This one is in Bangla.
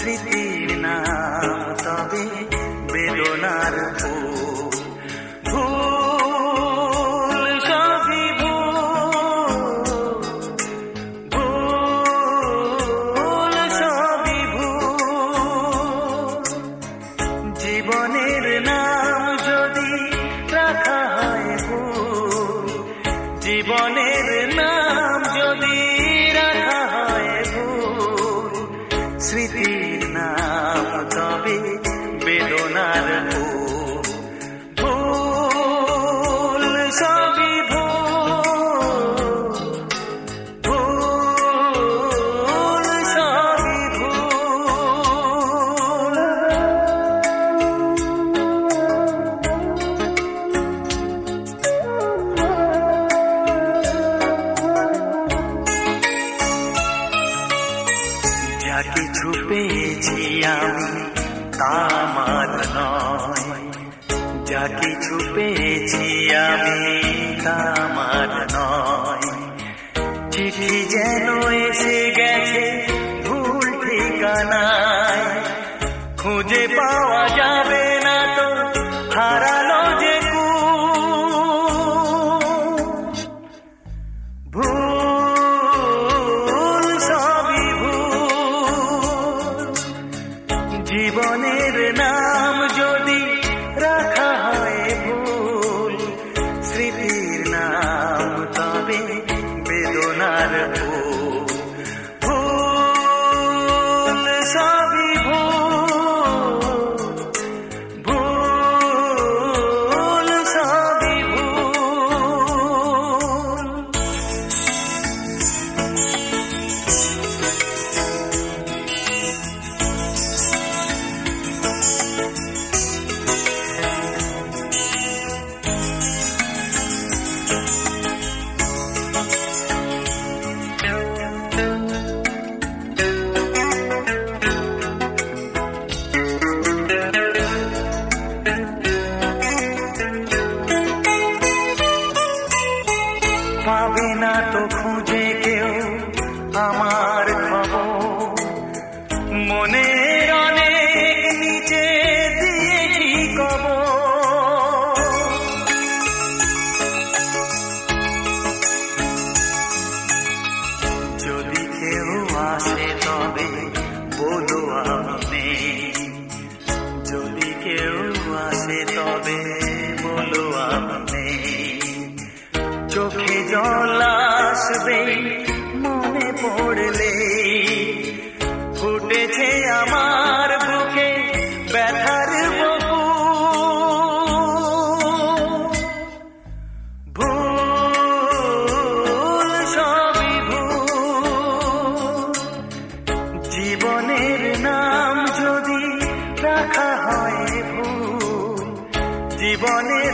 স্মৃতির নাম তবে বেদনার ফুল। ভুল সবই ভুল সবই ভুল। জীবনের নাম যদি রাখা হয় ভুল, জীবনের নাম যদি রাখা হয় ভুল, স্মৃতির নাম তবে বেদনার ফুল। ভুল সবই ভুল, ভুল সবই ভুল। যা কিছু পেয়েছি আমি তা আমার নয়, যা কিছু পেয়েছি আমি তা আমার নয়। চিঠি যেন এসে গেছে ভুল ঠিকানায়, খুঁজে পাওয়া যাবে না তো হারালো যে ভুল সবই ভুল। জীবনের নাম যদি রাখা হয় ভুল, স্মৃতির নাম তবে বেদনার ফুল। ভুল সবই ভুল, ভুল সবই ভুল। পাবে না তো খুঁজে কেউ আমার খবর, মনের অনেক নিচে দিয়েছি কবর। যদি কেউ আসে তবে বলো আমি নেই, যদি কেউ আসে তবে বলো আমি নেই। চোখে জল আসবে মনে পড়লে, ফুটেছে আমার বুকে ব্যথার বহু। ভুল সবই ভুল। জীবনের নাম যদি রাখা হয় ভুল, জীবনের